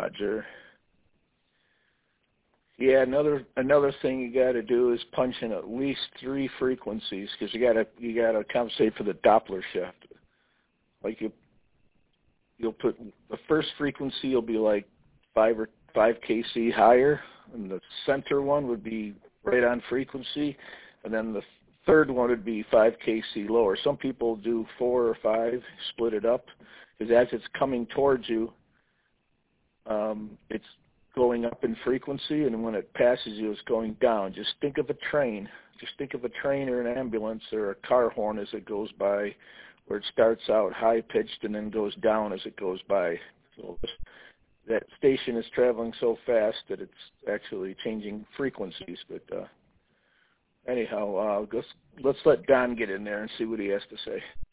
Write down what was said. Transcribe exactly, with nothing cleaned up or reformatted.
Roger. Yeah, another another thing you got to do is punch in at least three frequencies because you got to you got to compensate for the Doppler shift. Like you, you'll put the first frequency will be like five or five K C higher, and the center one would be right on frequency, and then the third one would be five K C lower. Some people do four or five, split it up, because as it's coming towards you, um, it's going up in frequency, and when it passes you, it's going down. Just think of a train. Just think of a train or an ambulance or a car horn as it goes by, where it starts out high-pitched and then goes down as it goes by. So that station is traveling so fast that it's actually changing frequencies. But uh, anyhow, uh, let's, let's let Don get in there and see what he has to say.